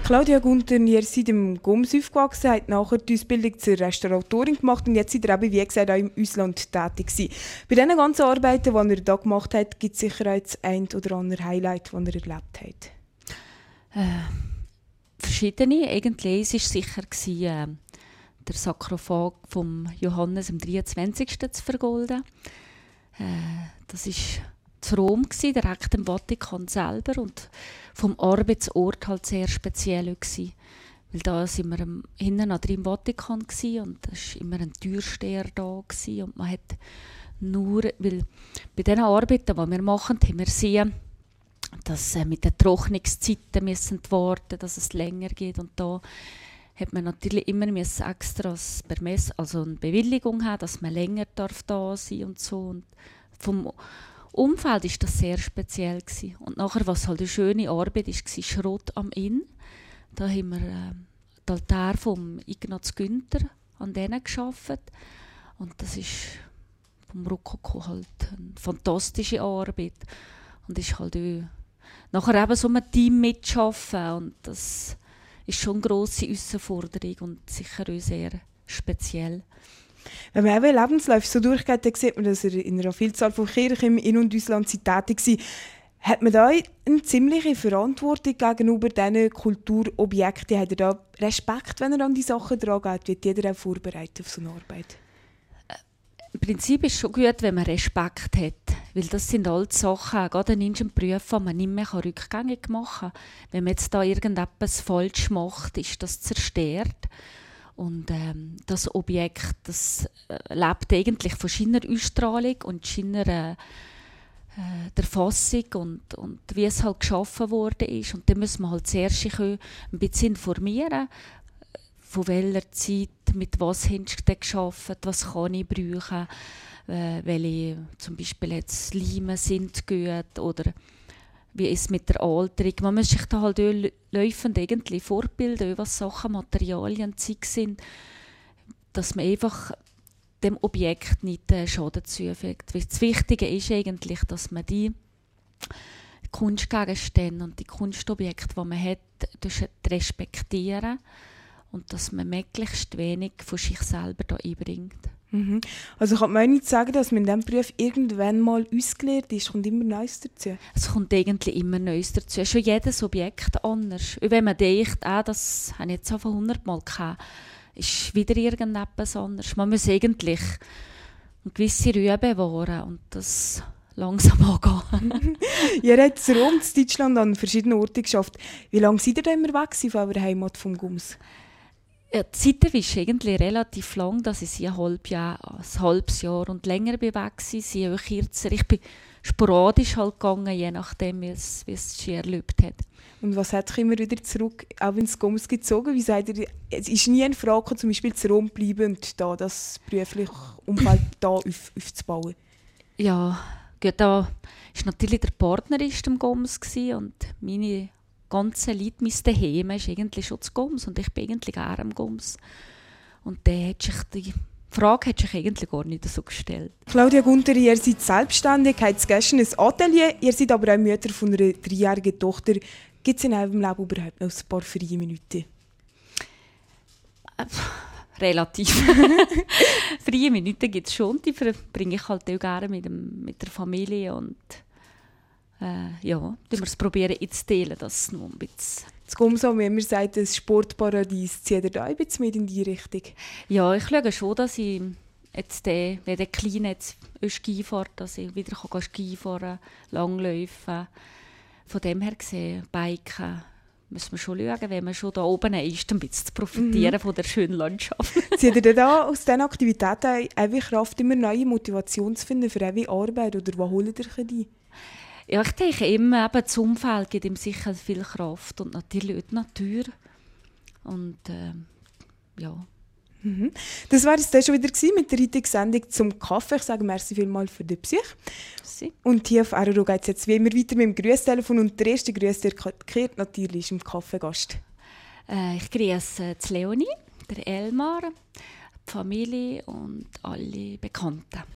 Claudia Gunther, ihr seid im Gums aufgewachsen, habt nachher die Ausbildung zur Restauratorin gemacht und jetzt seid ihr eben, wie gesagt, auch im Ausland tätig gewesen. Bei diesen ganzen Arbeiten, die ihr da gemacht habt, gibt es sicher auch das ein oder andere Highlight, das ihr erlebt habt. Verschiedene. Eigentlich war es sicher, der Sarkophag von Johannes am 23. zu vergolden. Das war zu Rom, direkt im Vatikan selber, und vom Arbeitsort halt sehr speziell gewesen. Weil da waren wir hinten im Vatikan und da war immer ein Türsteher da gewesen, und man hat nur, weil bei diesen Arbeiten, die wir machen, haben wir sehen, dass mit den Trocknungszeiten müssen warten, dass es länger geht, und da hat man natürlich immer extra also eine Bewilligung haben, dass man länger da sein darf und so. Und vom Umfeld war das sehr speziell gewesen. Und nachher, was halt eine schöne Arbeit war, Schrott am Inn. Da haben wir den Altar von Ignaz Günther an denen gearbeitet. Und das ist vom Rokoko halt eine fantastische Arbeit. Und ist halt auch nachher eben so ein Team mitschaffen, und das ist schon eine grosse Herausforderung und sicher auch sehr speziell. Wenn man eben Lebensläufe so durchgeht, dann sieht man, dass er in einer Vielzahl von Kirchen im In- und Ausland tätig war. Hat man da eine ziemliche Verantwortung gegenüber diesen Kulturobjekten? Hat er da Respekt, wenn er an die Sachen dran geht? Wird jeder auch vorbereitet auf so eine Arbeit? Im Prinzip ist es schon gut, wenn man Respekt hat. Weil das sind alle Sachen, gerade in einem Beruf, die man nicht mehr rückgängig machen kann. Wenn man jetzt da irgendetwas falsch macht, ist das zerstört. Und das Objekt, das lebt eigentlich von seiner Ausstrahlung und seiner der Fassung und wie es halt geschaffen worden ist. Und dann muss man halt zuerst ein bisschen informieren, von welcher Zeit, mit was hast du gearbeitet, was kann ich brauchen, welche zum Beispiel jetzt Leime sind gut oder wie ist es mit der Alterung. Man muss sich da halt laufend irgendwie fortbilden, was Sachen, Materialien, Zeug sind, dass man einfach dem Objekt nicht Schaden zufügt. Weil das Wichtige ist eigentlich, dass man die Kunstgegenstände und die Kunstobjekte, die man hat, respektieren und dass man möglichst wenig von sich selber da einbringt. Mhm. Also kann man nicht sagen, dass man in diesem Beruf irgendwann mal ausgelernt ist? Kommt immer Neues dazu? Es kommt eigentlich immer Neues dazu. Schon jedes Objekt anders. Und wenn man denkt, das habe ich jetzt schon 100 Mal gehabt, ist wieder irgendetwas anderes. Man muss eigentlich eine gewisse Ruhe bewahren und das langsam angehen. Ihr habt in Rom, in Deutschland, an verschiedenen Orten geschafft. Wie lange seid ihr da immer weg von eurer Heimat vom Gums? Ja, die Zeit ist eigentlich relativ lang, dass ich ein halbes Jahr und länger weg war, sie auch kürzer. Ich bin sporadisch halt gegangen, je nachdem, wie es sich erlebt hat. Und was hat dich immer wieder zurück, auch wenn es Gums gezogen? Wie sagt ihr, es ist nie eine Frage, zum Beispiel zu Rom bleiben und da das berufliche Umfeld da aufzubauen? Ja, gut, da war natürlich der Partner im Gums und meine ganze Leute, mein Zuhause ist eigentlich schon zu Gums und ich bin eigentlich auch am Gums. Und dann hat sich die Frage eigentlich gar nicht so gestellt. Claudia Gunther, ihr seid selbstständig, habt gestern ein Atelier, ihr seid aber auch Mutter von einer 3-jährigen Tochter. Gibt es in eurem Leben überhaupt noch ein paar freie Minuten? Relativ. Freie Minuten gibt es schon, die verbringe ich halt auch gerne mit der Familie und wir probieren zu teilen, dass noch ein bisschen. Das Gums, wie man sagt, ein Sportparadies, zieht ihr da ein bisschen mit in die Richtung? Ja, ich schaue schon, dass ich jetzt wenn der Kleine jetzt Ski fährt, dass ich wieder Ski fahren kann, Langläufen. Von dem her gesehen, Biken, müssen wir schon schauen, wenn man schon da oben ist, ein bisschen zu profitieren von der schönen Landschaft. Zieht ihr da aus diesen Aktivitäten einfach Kraft, immer neue Motivation zu finden für eine Arbeit, oder wo holt ihr die? Ja, ich denke immer, eben, das Umfeld gibt ihm sicher viel Kraft und natürlich auch die Natur. Und ja. Mhm. Das war es dann schon wieder mit der heutigen Sendung zum Kaffee. Ich sage merci vielmals für den Besuch. Merci. Und hier auf RRO geht es jetzt wie immer weiter mit dem Grüßtelefon. Und der erste Grüß, der kehrt natürlich ist im Kaffeegast. Ich grüße Leonie, der Elmar, die Familie und alle Bekannten.